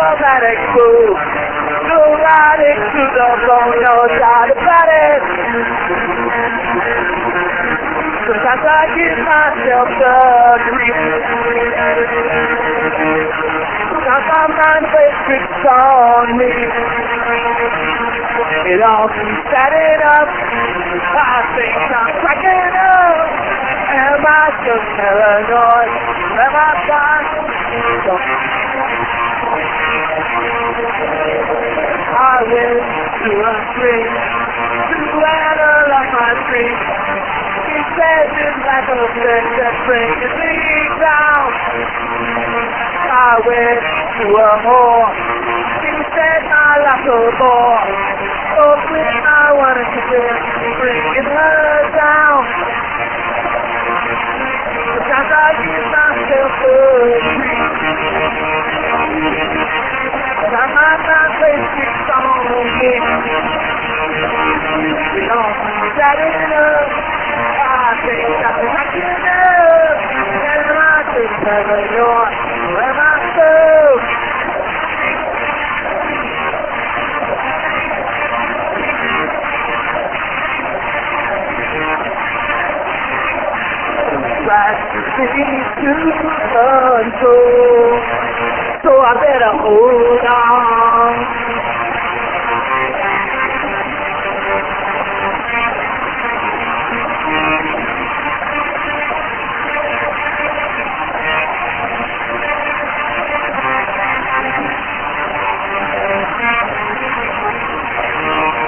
automatic move. Go riding to the bone, no doubt about it. Sometimes I give myself the grief. Sometimes my mind plays tricks on me. It all keeps adding up. I think I'm cracking up. Am I just paranoid? Am I blind? I went to a tree to analyze my tree. He says it's like a fish that brings me down. I went to a whore. He said I like a bore. Oh, when I wanted to bring her down. Sometimes I give myself a treat. Sometimes my mind plays tricks on me. You know, that enough. I think I'm cracking up. And I just never know where myself. To control, so I better hold on.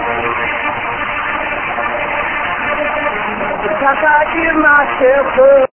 Sometimes I give myself up.